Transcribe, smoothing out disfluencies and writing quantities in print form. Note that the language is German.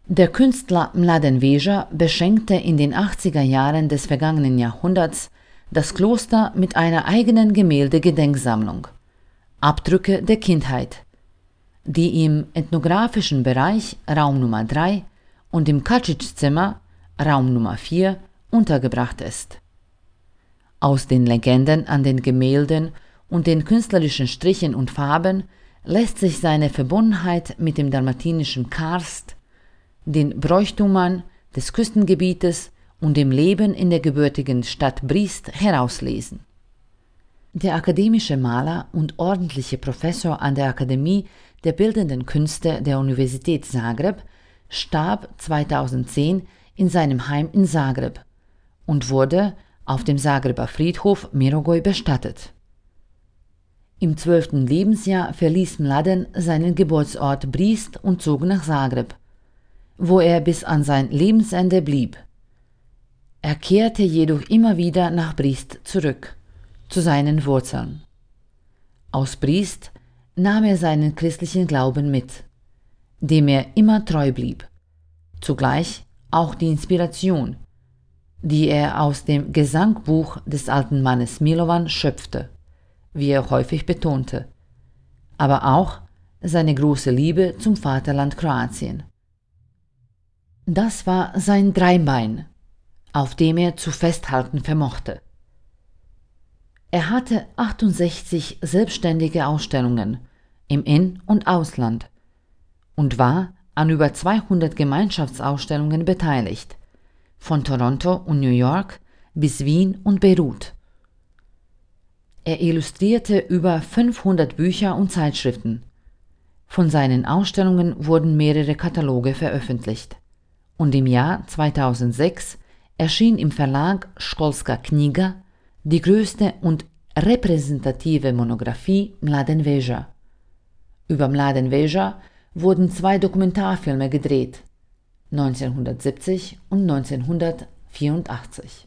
Der Künstler Mladen Veja beschenkte in den 80er Jahren des vergangenen Jahrhunderts das Kloster mit einer eigenen Gemälde-Gedenksammlung Abdrücke der Kindheit, die im ethnografischen Bereich Raum Nummer 3 und im Kačić-Zimmer Raum Nummer 4 untergebracht ist. Aus den Legenden an den Gemälden und den künstlerischen Strichen und Farben lässt sich seine Verbundenheit mit dem dalmatinischen Karst, den Bräuchtumern des Küstengebietes und dem Leben in der gebürtigen Stadt Briest herauslesen. Der akademische Maler und ordentliche Professor an der Akademie der Bildenden Künste der Universität Zagreb starb 2010 in seinem Heim in Zagreb und wurde auf dem Zagreber Friedhof Mirogoj bestattet. Im 12. Lebensjahr verließ Mladen seinen Geburtsort Briest und zog nach Zagreb, wo er bis an sein Lebensende blieb. Er kehrte jedoch immer wieder nach Briest zurück, zu seinen Wurzeln. Aus Briest nahm er seinen christlichen Glauben mit, dem er immer treu blieb, zugleich auch die Inspiration, die er aus dem Gesangbuch des alten Mannes Milovan schöpfte, wie er häufig betonte, aber auch seine große Liebe zum Vaterland Kroatien. Das war sein Dreibein, auf dem er zu festhalten vermochte. Er hatte 68 selbstständige Ausstellungen im In- und Ausland und war an über 200 Gemeinschaftsausstellungen beteiligt, von Toronto und New York bis Wien und Beirut. Er illustrierte über 500 Bücher und Zeitschriften. Von seinen Ausstellungen wurden mehrere Kataloge veröffentlicht. Und im Jahr 2006 erschien im Verlag Školska knjiga die größte und repräsentative Monographie Mladen Veja. Über Mladen Veja wurden 2 Dokumentarfilme gedreht, 1970 und 1984.